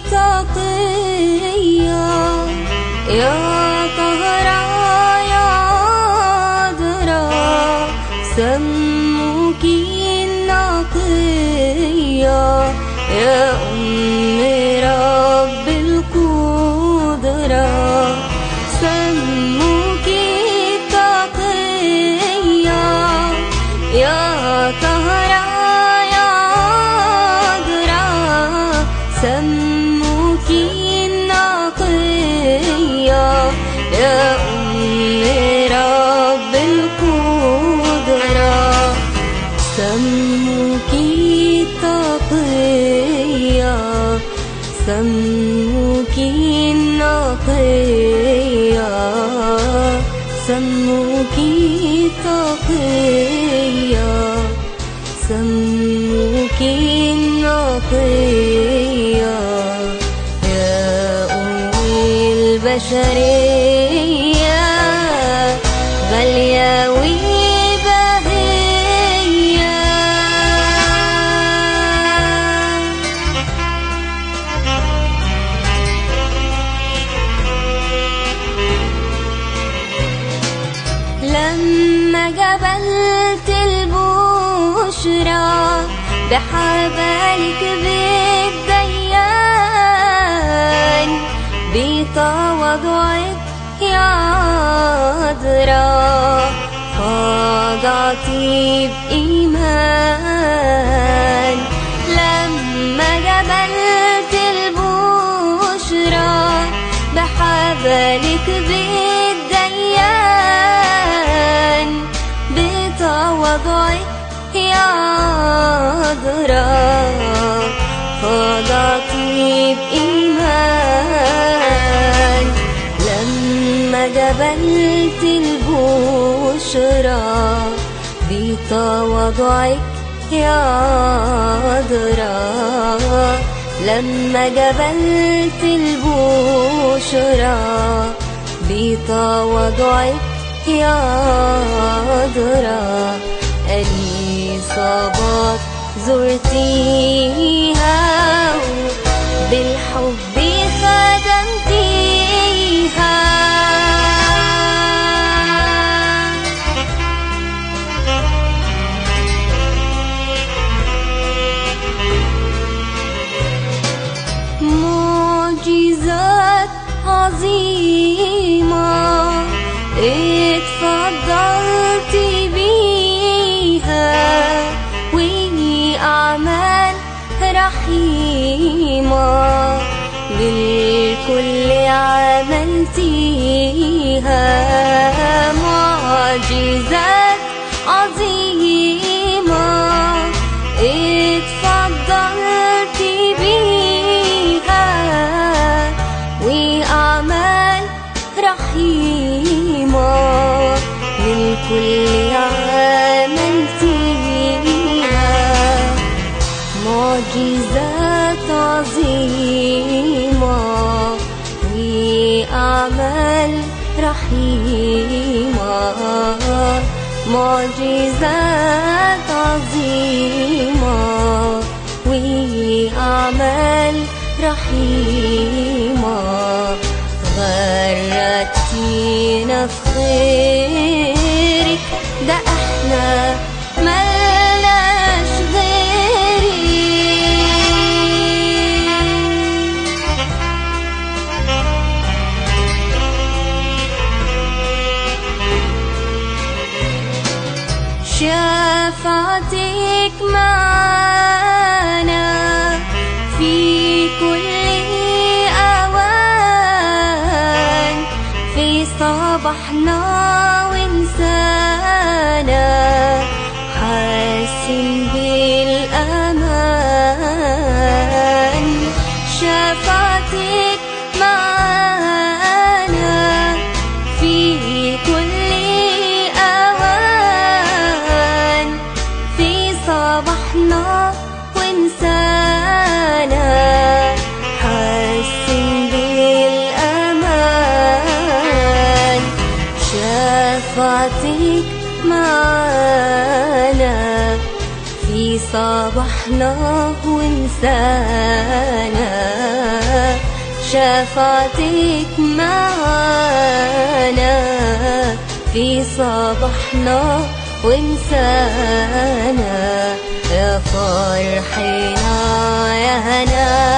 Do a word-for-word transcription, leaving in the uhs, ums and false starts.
تقيا يا طهرا يا عذرا سموك النقيا يا أم رب القدرة سموك تقيا يا طهرا يا عذرا سموك النقيا يا أم رب القدرة سموك تقيا سموك النقيا سموك تقيا سموك النقيا يا أم البشرية غالية وبهية لما جبلت البشرى بحبالك بالديان بتواضعك يا عذرا خضعتي بإيمان لما جبلت البشرى بحبالك بالديان بتواضعك يا عذرا خضعتي بإيمان لما جبلت البشرى بتواضعك يا عذرا لما جبلت البشرى بتواضعك يا عذرا الإصابات زرتيها بالحب خدمتيها معجزات عظيمة اتفضلت بيها وأعمال رحيمة بالكل عملتيها معجزات عظيمة اتفضلت بيها وأعمال رحيمة بالكل عملتيها معجزات عظيمة وأعمال رحيمة معجزات عظيمة وأعمال رحيمة غرقتينا في خيرك ده احنا ملناش شفاعتك معانا في كل أوان في صباحنا ومسانا حاسين بالأمان شفاعتك معانا في كل أوان في صباحنا ومسانا حاسين بالأمان شفاعتك معانا في صباحنا ومسانا شفاعتك معانا في صباحنا ومسانا يا فرحنا يا هنا